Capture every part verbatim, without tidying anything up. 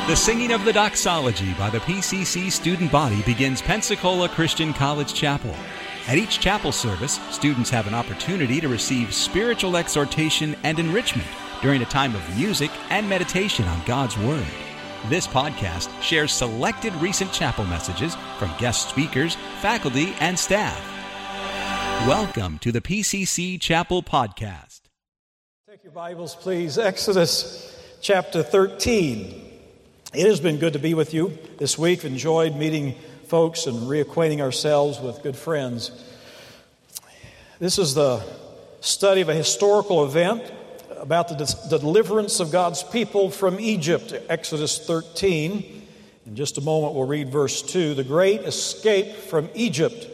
The singing of the doxology by the P C C student body begins Pensacola Christian College Chapel. At each chapel service, students have an opportunity to receive spiritual exhortation and enrichment during a time of music and meditation on God's Word. This podcast shares selected recent chapel messages from guest speakers, faculty, and staff. Welcome to the P C C Chapel Podcast. Take your Bibles, please. Exodus chapter thirteen. It has been good to be with you this week. Enjoyed meeting folks and reacquainting ourselves with good friends. This is the study of a historical event about the, de- the deliverance of God's people from Egypt, Exodus thirteen. In just a moment, we'll read verse two, the great escape from Egypt.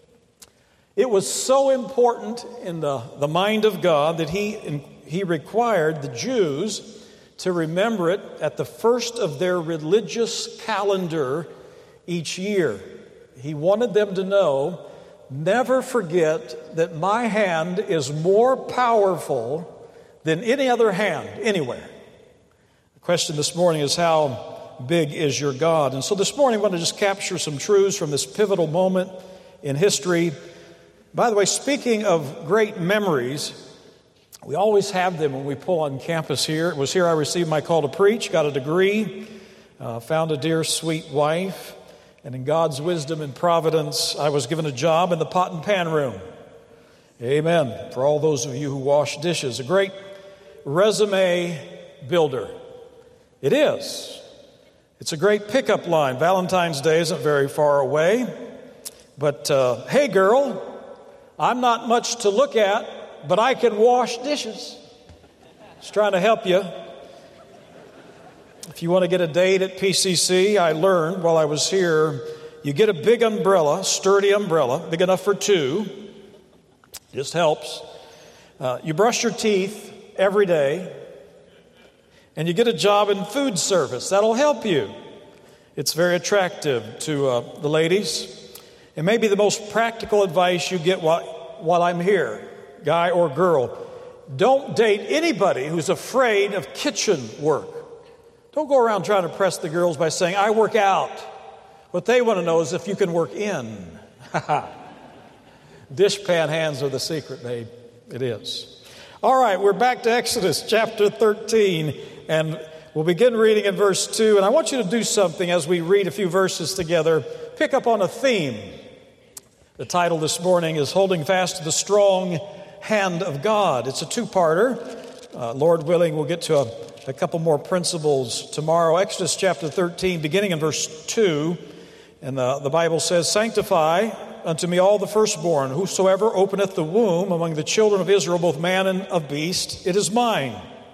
It was so important in the, the mind of God that he, in, he required the Jews to remember it at the first of their religious calendar each year. He wanted them to know, never forget that my hand is more powerful than any other hand anywhere. The question this morning is, how big is your God? And so this morning I want to just capture some truths from this pivotal moment in history. By the way, speaking of great memories, we always have them when we pull on campus here. It was here I received my call to preach, got a degree, uh, found a dear, sweet wife, and in God's wisdom and providence, I was given a job in the pot and pan room. Amen. For all those of you who wash dishes, a great resume builder. It is. It's a great pickup line. Valentine's Day isn't very far away, but uh, hey, girl, I'm not much to look at, but I can wash dishes. Just trying to help you. If you want to get a date at P C C, I learned while I was here, you get a big umbrella, sturdy umbrella, big enough for two. Just helps. Uh, you brush your teeth every day, and you get a job in food service. That'll help you. It's very attractive to uh, the ladies. It may be the most practical advice you get while, while I'm here. Guy or girl, don't date anybody who's afraid of kitchen work. Don't go around trying to press the girls by saying, I work out. What they want to know is if you can work in. Dishpan hands are the secret, babe. It is. All right, we're back to Exodus chapter thirteen, and we'll begin reading in verse two. And I want you to do something as we read a few verses together. Pick up on a theme. The title this morning is Holding Fast to the Strong Hand of God. It's a two-parter. Uh, Lord willing, we'll get to a, a couple more principles tomorrow. Exodus chapter thirteen, beginning in verse two. And the, the Bible says, Sanctify unto me all the firstborn, whosoever openeth the womb among the children of Israel, both man and of beast, it is mine.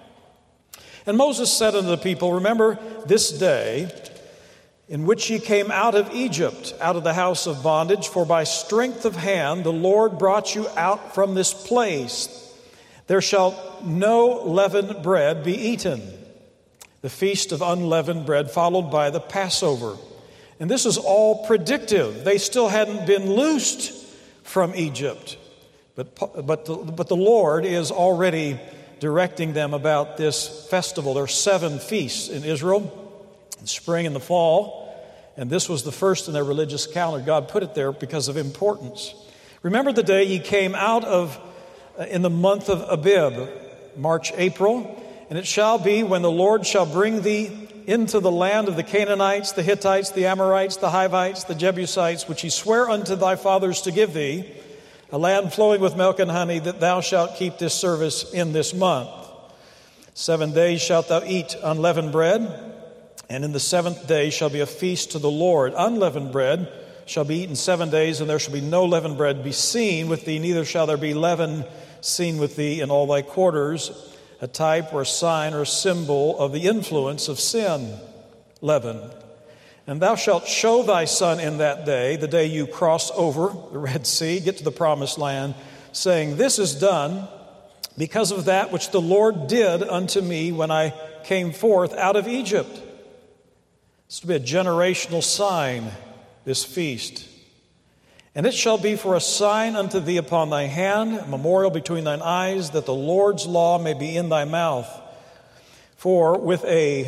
And Moses said unto the people, Remember this day in which ye came out of Egypt, out of the house of bondage, for by strength of hand the Lord brought you out from this place. There shall no leavened bread be eaten. The feast of unleavened bread followed by the Passover. And this is all predictive. They still hadn't been loosed from Egypt. But, but, the, but the Lord is already directing them about this festival. There are seven feasts in Israel. In spring and the fall, and this was the first in their religious calendar. God put it there because of importance. Remember the day ye came out of, uh, in the month of Abib, March, April, and it shall be when the Lord shall bring thee into the land of the Canaanites, the Hittites, the Amorites, the Hivites, the Jebusites, which he sware unto thy fathers to give thee, a land flowing with milk and honey, that thou shalt keep this service in this month. Seven days shalt thou eat unleavened bread, and in the seventh day shall be a feast to the Lord. Unleavened bread shall be eaten seven days, and there shall be no leavened bread be seen with thee, neither shall there be leaven seen with thee in all thy quarters, a type or a sign or a symbol of the influence of sin, leaven. And thou shalt show thy son in that day, the day you cross over the Red Sea, get to the promised land, saying, This is done because of that which the Lord did unto me when I came forth out of Egypt. It's to be a generational sign, this feast. And it shall be for a sign unto thee upon thy hand, a memorial between thine eyes, that the Lord's law may be in thy mouth. For with a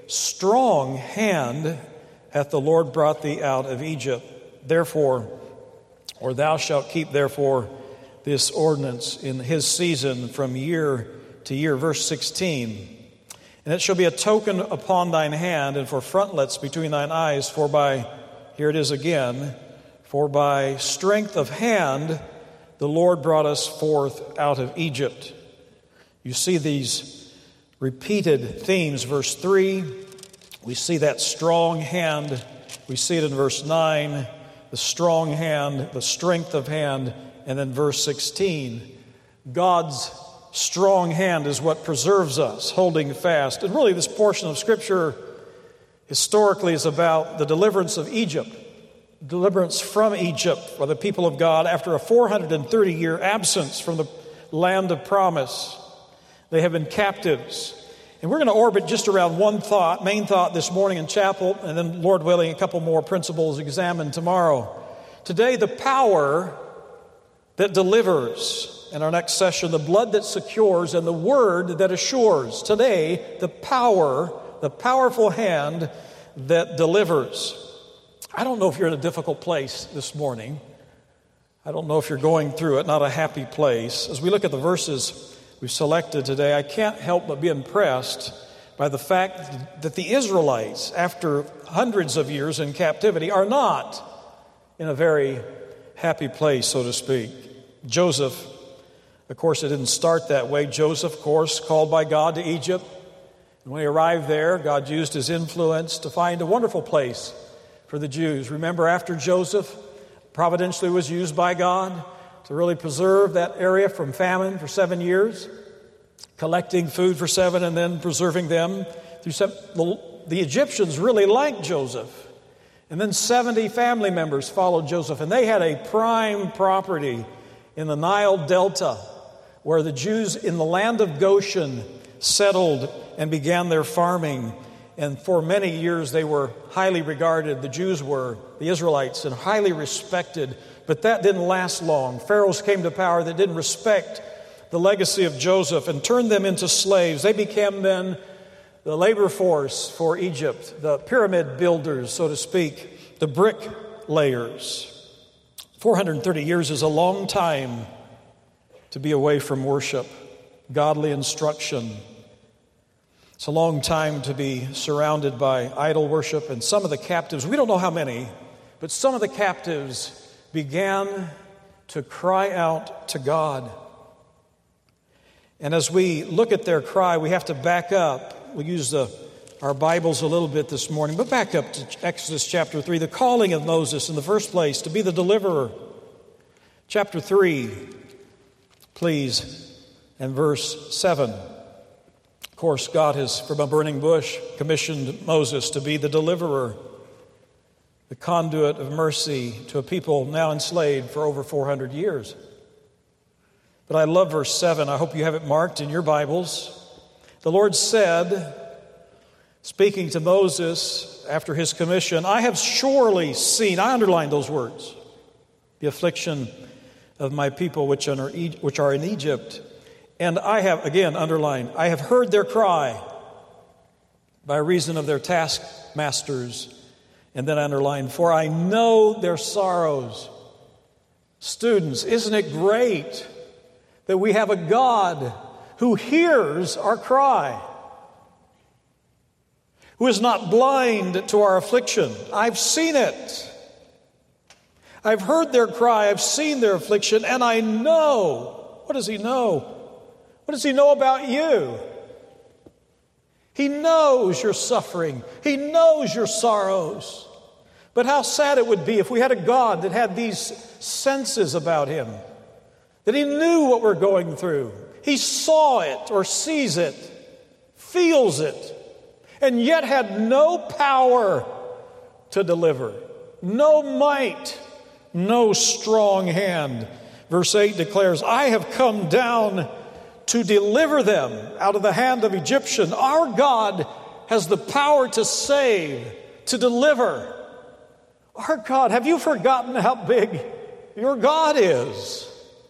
strong hand hath the Lord brought thee out of Egypt. Therefore, or thou shalt keep therefore this ordinance in his season from year to year. Verse sixteen. And it shall be a token upon thine hand and for frontlets between thine eyes, for by, here it is again, for by strength of hand the Lord brought us forth out of Egypt. You see these repeated themes. Verse three, we see that strong hand. We see it in verse nine, the strong hand, the strength of hand. And then verse sixteen, God's strong hand is what preserves us, holding fast. And really this portion of Scripture historically is about the deliverance of Egypt, deliverance from Egypt by the people of God after a four hundred thirty year absence from the land of promise. They have been captives. And we're going to orbit just around one thought, main thought this morning in chapel, and then, Lord willing, a couple more principles examined tomorrow. Today, the power that delivers. In our next session, the blood that secures and the word that assures. Today, the power, the powerful hand that delivers. I don't know if you're in a difficult place this morning. I don't know if you're going through it, not a happy place. As we look at the verses we've selected today, I can't help but be impressed by the fact that the Israelites, after hundreds of years in captivity, are not in a very happy place, so to speak. Joseph, of course, it didn't start that way. Joseph, of course, called by God to Egypt. And when he arrived there, God used his influence to find a wonderful place for the Jews. Remember, after Joseph providentially was used by God to really preserve that area from famine for seven years, collecting food for seven and then preserving them through seven. The, the Egyptians really liked Joseph. And then seventy family members followed Joseph, and they had a prime property in the Nile Delta, where the Jews in the land of Goshen settled and began their farming. And for many years they were highly regarded, the Jews were, the Israelites, and highly respected. But that didn't last long. Pharaohs came to power that didn't respect the legacy of Joseph and turned them into slaves. They became then the labor force for Egypt, the pyramid builders, so to speak, the brick layers. four hundred thirty years is a long time to be away from worship, godly instruction. It's a long time to be surrounded by idol worship. And some of the captives, we don't know how many, but some of the captives began to cry out to God. And as we look at their cry, we have to back up. We'll use the, our Bibles a little bit this morning, but back up to Exodus chapter three, the calling of Moses in the first place to be the deliverer. Chapter three, please, and verse seven. Of course, God has, from a burning bush, commissioned Moses to be the deliverer, the conduit of mercy to a people now enslaved for over four hundred years. But I love verse seven. I hope you have it marked in your Bibles. The Lord said, speaking to Moses after his commission, I have surely seen, I underlined those words, the affliction of my people which are, which are in Egypt. And I have, again, underlined, I have heard their cry by reason of their taskmasters. And then underlined, for I know their sorrows. Students, isn't it great that we have a God who hears our cry, who is not blind to our affliction? I've seen it. I've heard their cry, I've seen their affliction, and I know. What does he know? What does he know about you? He knows your suffering. He knows your sorrows. But how sad it would be if we had a God that had these senses about him, that he knew what we're going through. He saw it or sees it, feels it, and yet had no power to deliver, no might, no strong hand. Verse eight declares, I have come down to deliver them out of the hand of Egyptian. Our God has the power to save, to deliver. Our God, have you forgotten how big your God is?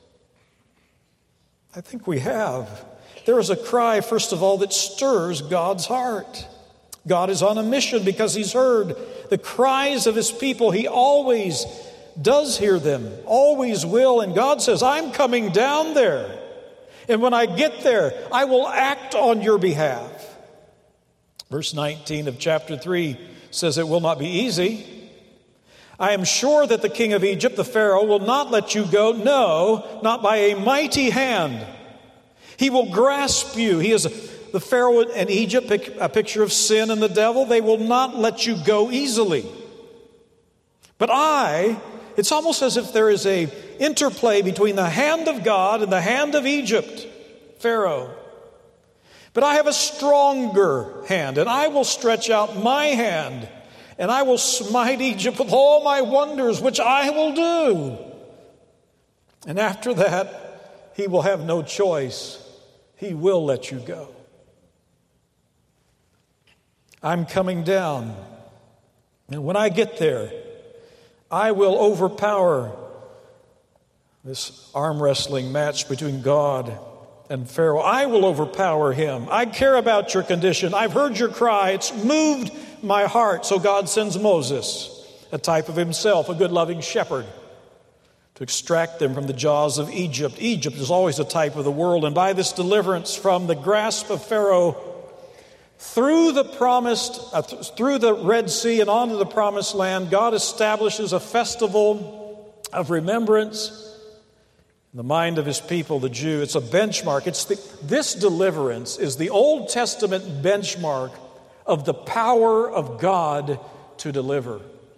I think we have. There is a cry, first of all, that stirs God's heart. God is on a mission because he's heard the cries of his people. He always does hear them, always will. And God says, I'm coming down there. And when I get there, I will act on your behalf. Verse nineteen of chapter three says it will not be easy. I am sure that the king of Egypt, the Pharaoh, will not let you go. No, not by a mighty hand. He will grasp you. He is the Pharaoh in Egypt, a picture of sin and the devil. They will not let you go easily. But I, it's almost as if there is a interplay between the hand of God and the hand of Egypt, Pharaoh. But I have a stronger hand, and I will stretch out my hand, and I will smite Egypt with all my wonders, which I will do. And after that, he will have no choice. He will let you go. I'm coming down, and when I get there, I will overpower this arm wrestling match between God and Pharaoh. I will overpower him. I care about your condition. I've heard your cry. It's moved my heart. So God sends Moses, a type of himself, a good loving shepherd, to extract them from the jaws of Egypt. Egypt is always a type of the world. And by this deliverance from the grasp of Pharaoh, through the promised, uh, th- through the Red Sea and onto the promised land, God establishes a festival of remembrance in the mind of his people, the Jew. It's a benchmark. It's the, this deliverance is the Old Testament benchmark of the power of God to deliver.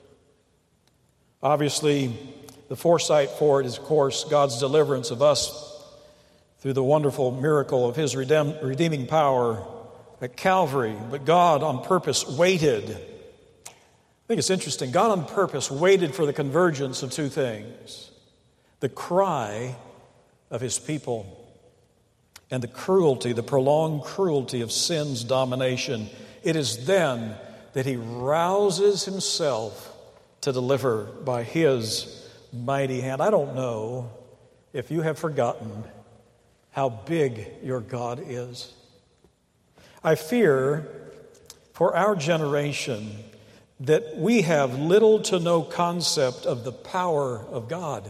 Obviously, the foresight for it is, of course, God's deliverance of us through the wonderful miracle of his redeem, redeeming power at Calvary. But God on purpose waited. I think it's interesting. God on purpose waited for the convergence of two things: the cry of his people and the cruelty, the prolonged cruelty of sin's domination. It is then that he rouses himself to deliver by his mighty hand. I don't know if you have forgotten how big your God is. I fear for our generation that we have little to no concept of the power of God.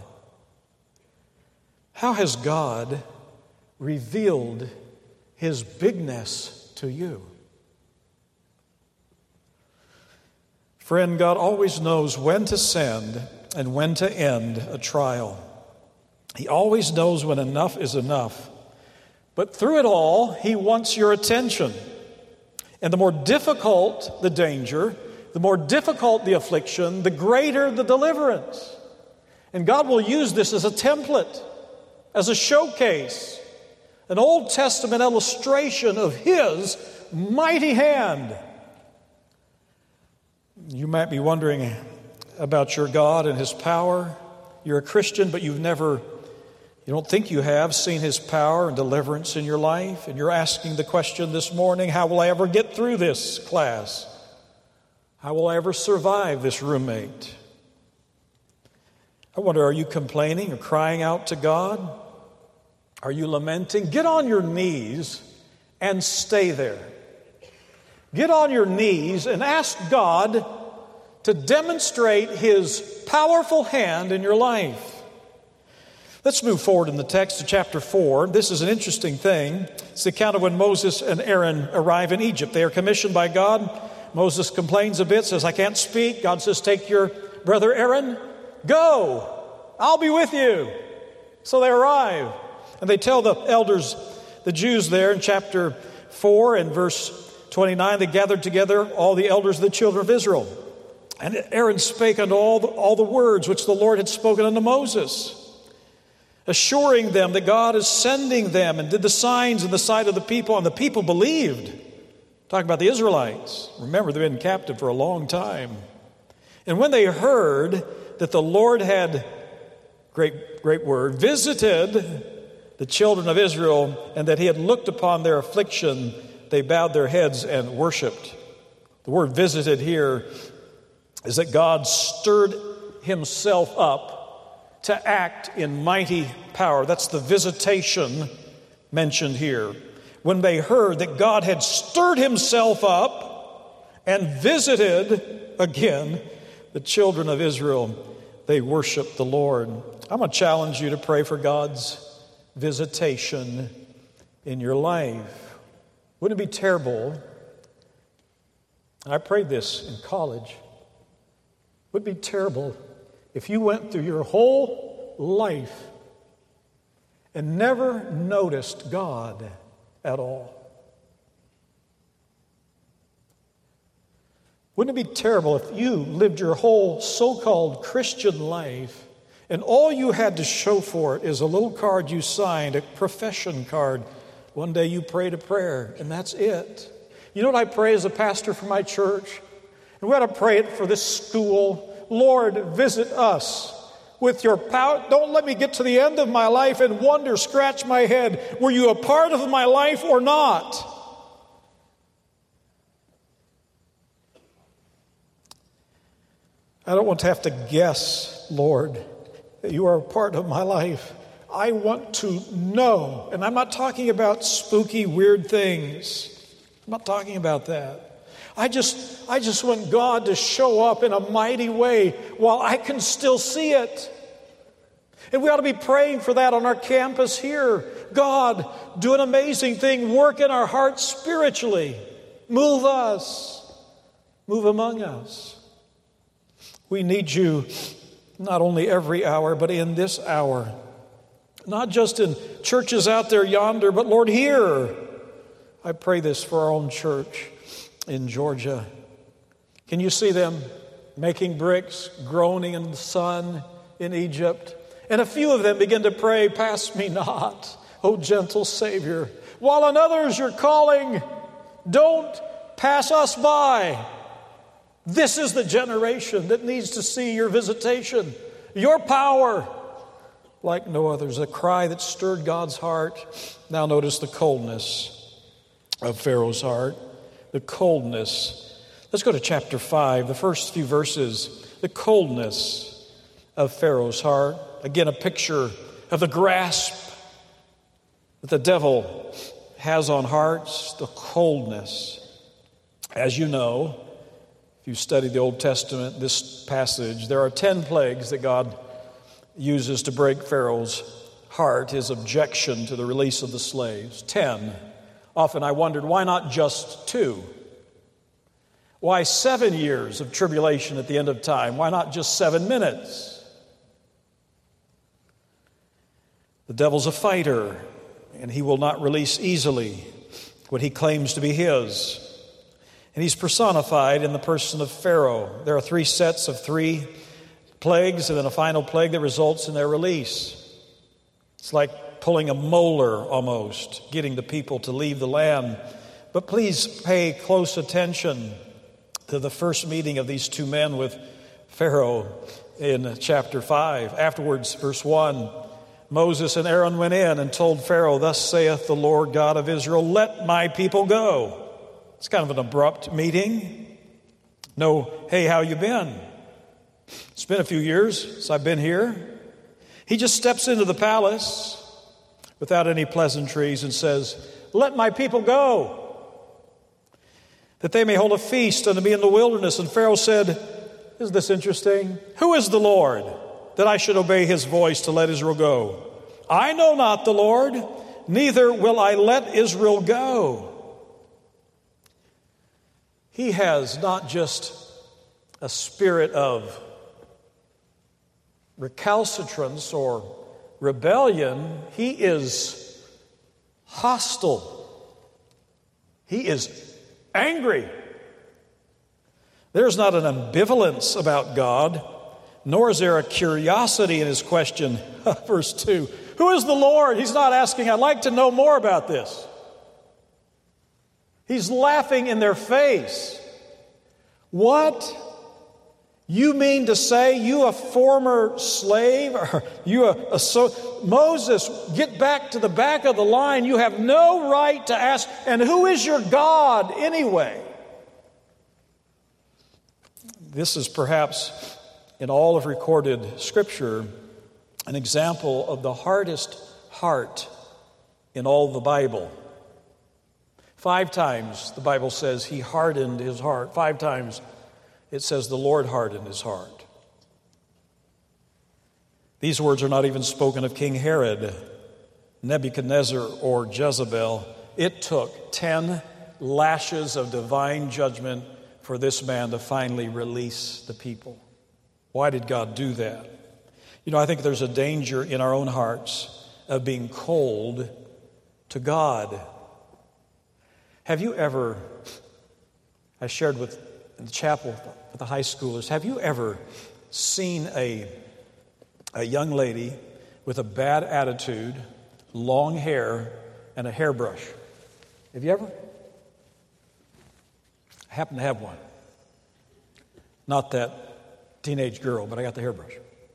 How has God revealed his bigness to you? Friend, God always knows when to send and when to end a trial. He always knows when enough is enough. But through it all, he wants your attention. And the more difficult the danger, the more difficult the affliction, the greater the deliverance. And God will use this as a template, as a showcase, an Old Testament illustration of his mighty hand. You might be wondering about your God and his power. You're a Christian, but you've never, you don't think you have seen his power and deliverance in your life. And you're asking the question this morning, how will I ever get through this class? How will I ever survive this roommate? I wonder, are you complaining or crying out to God? Are you lamenting? Get on your knees and stay there. Get on your knees and ask God to demonstrate his powerful hand in your life. Let's move forward in the text to chapter four. This is an interesting thing. It's the account of when Moses and Aaron arrive in Egypt. They are commissioned by God. Moses complains a bit, says, I can't speak. God says, take your brother Aaron. Go. I'll be with you. So they arrive. And they tell the elders, the Jews there in chapter four and verse twenty-nine, they gathered together all the elders of the children of Israel. And Aaron spake unto all the, all the words which the Lord had spoken unto Moses, assuring them that God is sending them, and did the signs in the sight of the people. And the people believed. Talking about the Israelites. Remember, they've been captive for a long time. And when they heard that the Lord had, great, great word, visited the children of Israel, and that he had looked upon their affliction, they bowed their heads and worshiped. The word visited here is that God stirred himself up to act in mighty power. That's the visitation mentioned here. When they heard that God had stirred himself up and visited again the children of Israel. They worshiped the Lord. I'm going to challenge you to pray for God's visitation in your life. Wouldn't it be terrible? And I prayed this in college. Would it be terrible if you went through your whole life and never noticed God at all? Wouldn't it be terrible if you lived your whole so-called Christian life and all you had to show for it is a little card you signed, a profession card. One day you prayed a prayer, and that's it. You know what I pray as a pastor for my church? And we ought to pray it for this school. Lord, visit us with your power. Don't let me get to the end of my life and wonder, scratch my head, were you a part of my life or not? I don't want to have to guess, Lord, that you are a part of my life. I want to know. And I'm not talking about spooky, weird things. I'm not talking about that. I just, I just want God to show up in a mighty way while I can still see it. And we ought to be praying for that on our campus here. God, do an amazing thing. Work in our hearts spiritually. Move us. Move among us. We need you not only every hour, but in this hour. Not just in churches out there yonder, but Lord, here. I pray this for our own church in Georgia. Can you see them making bricks, groaning in the sun in Egypt? And a few of them begin to pray, pass me not, O gentle Savior. While on others you're calling, don't pass us by. This is the generation that needs to see your visitation, your power like no others. A cry that stirred God's heart. Now notice the coldness of Pharaoh's heart. The coldness. Let's go to chapter five, the first few verses. The coldness of Pharaoh's heart. Again, a picture of the grasp that the devil has on hearts. The coldness. As you know, if you study the Old Testament, this passage, there are ten plagues that God uses to break Pharaoh's heart, his objection to the release of the slaves. Ten. Often I wondered, why not just two? Why seven years of tribulation at the end of time? Why not just seven minutes? The devil's a fighter, and he will not release easily what he claims to be his. And he's personified in the person of Pharaoh. There are three sets of three plagues and then a final plague that results in their release. It's like pulling a molar almost, getting the people to leave the land. But please pay close attention to the first meeting of these two men with Pharaoh in chapter five. Afterwards, verse one, Moses and Aaron went in and told Pharaoh, "Thus saith the Lord God of Israel, let my people go." It's kind of an abrupt meeting. No, hey, how you been? It's been a few years since I've been here. He just steps into the palace without any pleasantries and says, let my people go, that they may hold a feast unto me in the wilderness. And Pharaoh said, isn't this interesting? Who is the Lord that I should obey his voice to let Israel go? I know not the Lord, neither will I let Israel go. He has not just a spirit of recalcitrance or rebellion. He is hostile. He is angry. There's not an ambivalence about God, nor is there a curiosity in his question. Verse two, who is the Lord? He's not asking, I'd like to know more about this. He's laughing in their face. What? You mean to say you a former slave? Or you a, a so Moses, get back to the back of the line. You have no right to ask. And who is your God anyway? This is perhaps in all of recorded Scripture an example of the hardest heart in all the Bible. Five times the Bible says he hardened his heart. Five times it says the Lord hardened his heart. These words are not even spoken of King Herod, Nebuchadnezzar, or Jezebel. It took ten lashes of divine judgment for this man to finally release the people. Why did God do that? You know, I think there's a danger in our own hearts of being cold to God. Have you ever, I shared with in the chapel with the high schoolers, have you ever seen a, a young lady with a bad attitude, long hair, and a hairbrush? Have you ever? I happen to have one. Not that teenage girl, but I got the hairbrush.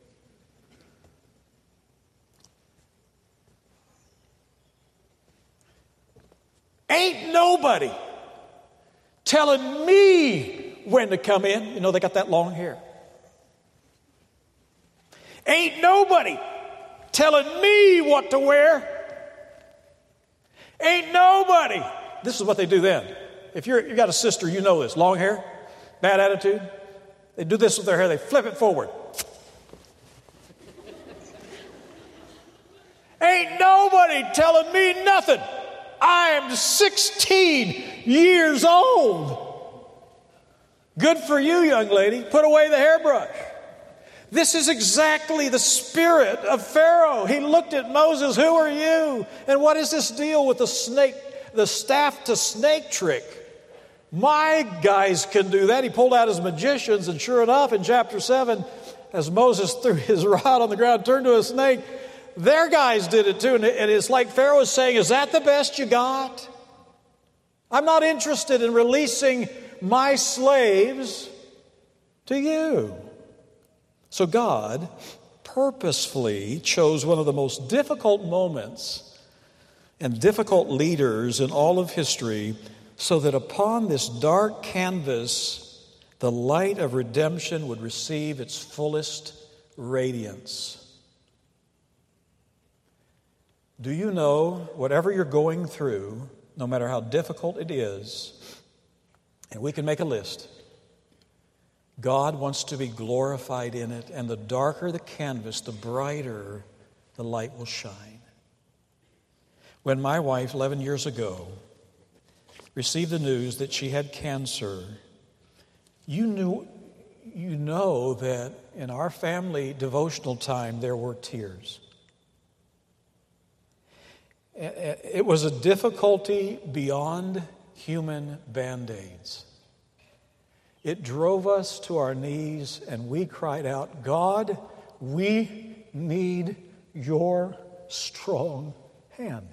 Ain't nobody telling me when to come in. You know, they got that long hair. Ain't nobody telling me what to wear. Ain't nobody. This is what they do then. If you're, you got a sister, you know this. Long hair, bad attitude. They do this with their hair. They flip it forward. Ain't nobody telling me nothing. I am sixteen years old. Good for you, young lady. Put away the hairbrush. This is exactly the spirit of Pharaoh. He looked at Moses, who are you? And what is this deal with the snake, the staff to snake trick? My guys can do that. He pulled out his magicians, and sure enough, in chapter seven, as Moses threw his rod on the ground, turned to a snake, their guys did it too. And it's like Pharaoh is saying, is that the best you got? I'm not interested in releasing my slaves to you. So God purposefully chose one of the most difficult moments and difficult leaders in all of history so that upon this dark canvas, the light of redemption would receive its fullest radiance. Do you know, whatever you're going through, no matter how difficult it is, and we can make a list, God wants to be glorified in it, and the darker the canvas, the brighter the light will shine. When my wife, eleven years ago, received the news that she had cancer, you knew, you know that in our family devotional time there were tears. It was a difficulty beyond human band-aids. It drove us to our knees and we cried out, God, we need your strong hand.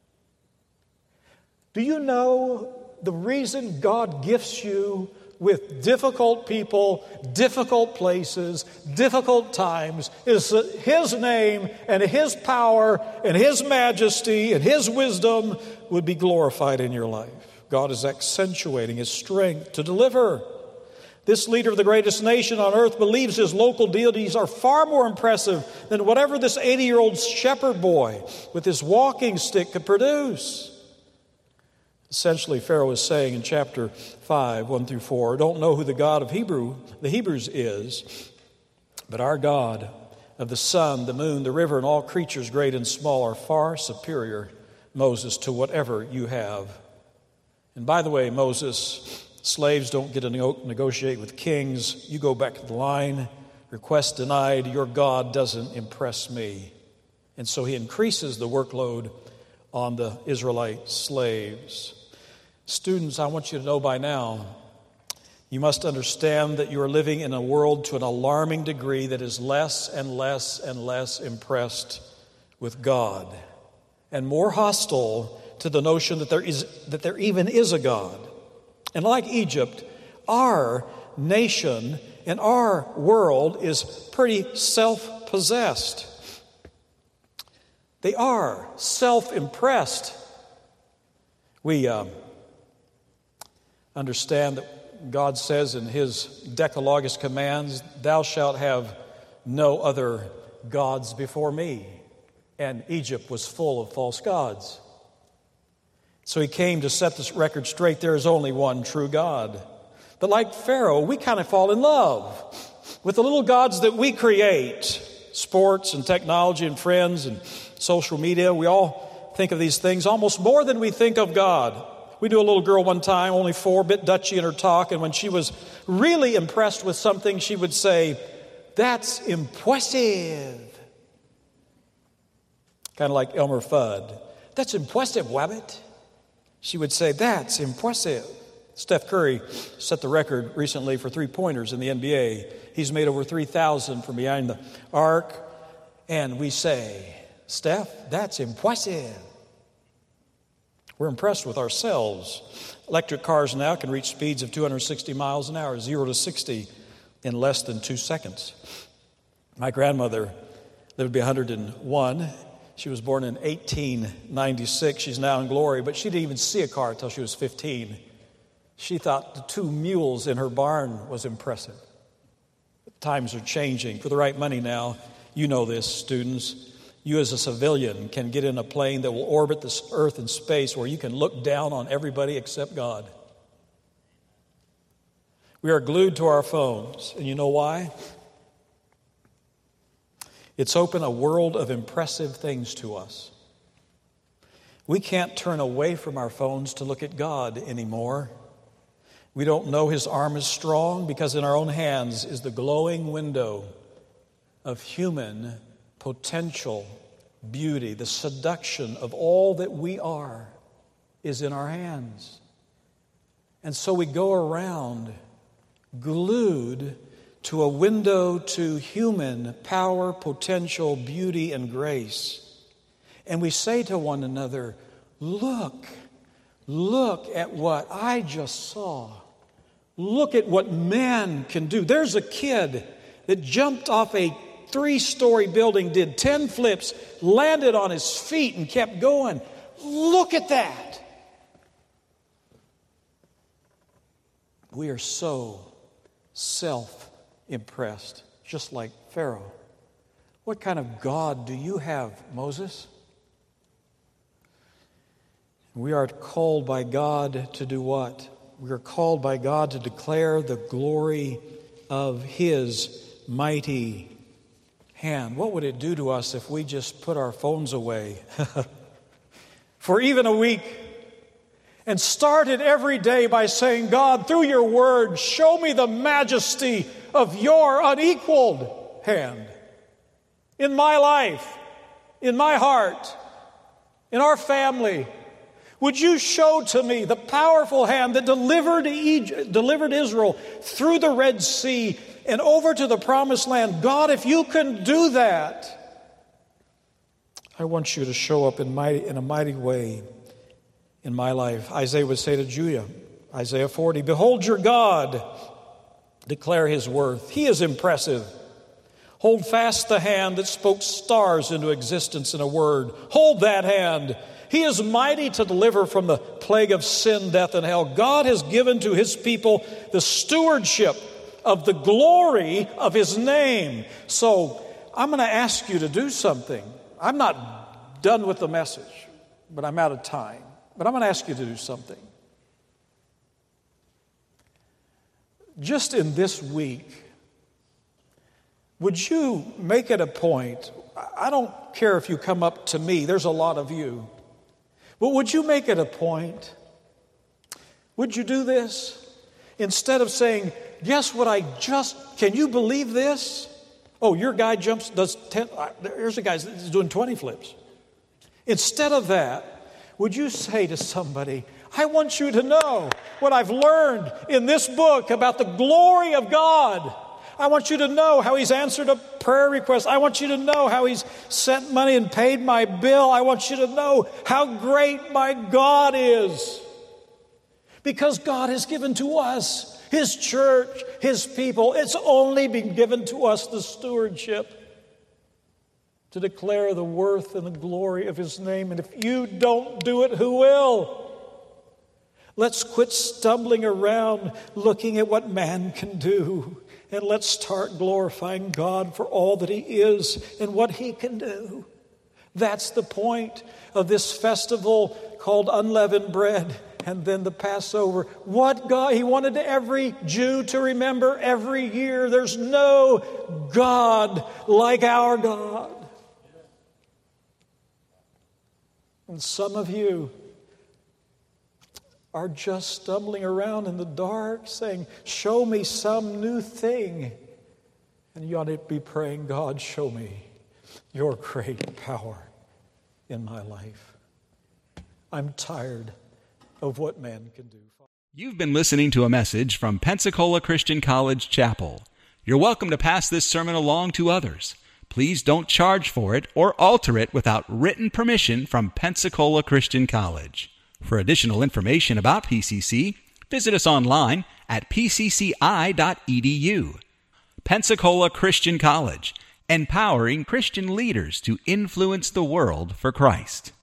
Do you know the reason God gifts you with difficult people, difficult places, difficult times is that His name and His power and His majesty and His wisdom would be glorified in your life. God is accentuating His strength to deliver. This leader of the greatest nation on earth believes his local deities are far more impressive than whatever this eighty-year-old shepherd boy with his walking stick could produce. Essentially, Pharaoh is saying in chapter five, one through four, don't know who the God of Hebrew, the Hebrews is, but our God of the sun, the moon, the river, and all creatures great and small are far superior, Moses, to whatever you have. And by the way, Moses, slaves don't get to negotiate with kings. You go back to the line. Request denied. Your God doesn't impress me. And so he increases the workload on the Israelite slaves. Students, I want you to know by now, you must understand that you are living in a world to an alarming degree that is less and less and less impressed with God and more hostile to the notion that there is that there even is a God. And like Egypt, our nation and our world is pretty self-possessed. They are self-impressed. We um, understand that God says in His Decalogue, His commands, thou shalt have no other gods before me. And Egypt was full of false gods. So he came to set this record straight. There is only one true God. But like Pharaoh, we kind of fall in love with the little gods that we create. Sports and technology and friends and social media. We all think of these things almost more than we think of God. We knew a little girl one time, only four, a bit Dutchy in her talk, and when she was really impressed with something, she would say, "That's impressive." Kind of like Elmer Fudd. "That's impressive, Wabbit." She would say, "That's impressive." Steph Curry set the record recently for three-pointers in the N B A. He's made over three thousand from behind the arc. And we say, "Steph, that's impressive." We're impressed with ourselves. Electric cars now can reach speeds of two hundred sixty miles an hour, zero to sixty in less than two seconds. My grandmother lived to be one hundred one. She was born in eighteen ninety-six. She's now in glory, but she didn't even see a car until she was fifteen. She thought the two mules in her barn was impressive. Times are changing. For the right money now, you know this, students, you as a civilian can get in a plane that will orbit this earth and space where you can look down on everybody except God. We are glued to our phones, and you know why? It's opened a world of impressive things to us. We can't turn away from our phones to look at God anymore. We don't know His arm is strong because in our own hands is the glowing window of human potential beauty. The seduction of all that we are is in our hands. And so we go around glued to a window to human power, potential, beauty, and grace. And we say to one another, look, look at what I just saw. Look at what man can do. There's a kid that jumped off a three-story building, did ten flips, landed on his feet, and kept going. Look at that. We are so self-impressed, just like Pharaoh. What kind of God do you have, Moses? We are called by God to do what? We are called by God to declare the glory of His mighty hand. What would it do to us if we just put our phones away for even a week and started every day by saying, God, through your word, show me the majesty of your unequaled hand in my life, in my heart, in our family. Would you show to me the powerful hand that delivered Egypt, delivered Israel through the Red Sea and over to the Promised Land? God, if you can do that, I want you to show up in, mighty, in a mighty way in my life. Isaiah would say to Judah, Isaiah forty, behold your God, declare His worth. He is impressive. Hold fast the hand that spoke stars into existence in a word. Hold that hand. He is mighty to deliver from the plague of sin, death, and hell. God has given to His people the stewardship of the glory of His name. So I'm going to ask you to do something. I'm not done with the message, but I'm out of time. But I'm going to ask you to do something. Just in this week, would you make it a point? I don't care if you come up to me. There's a lot of you. But would you make it a point? Would you do this? Instead of saying, guess what I just, can you believe this? Oh, your guy jumps, does ten, there's a guy that's doing twenty flips. Instead of that, would you say to somebody, I want you to know what I've learned in this book about the glory of God. I want you to know how He's answered a prayer request. I want you to know how He's sent money and paid my bill. I want you to know how great my God is. Because God has given to us, His church, His people. It's only been given to us the stewardship to declare the worth and the glory of His name. And if you don't do it, who will? Let's quit stumbling around looking at what man can do. And let's start glorifying God for all that He is and what He can do. That's the point of this festival called unleavened bread, and then the Passover. What God, he wanted every Jew to remember every year, there's no God like our God. And some of you are just stumbling around in the dark saying, show me some new thing. And you ought to be praying, God, show me your great power in my life. I'm tired of what man can do. You've been listening to a message from Pensacola Christian College Chapel. You're welcome to pass this sermon along to others. Please don't charge for it or alter it without written permission from Pensacola Christian College. For additional information about P C C, visit us online at p c c i dot e d u. Pensacola Christian College, empowering Christian leaders to influence the world for Christ.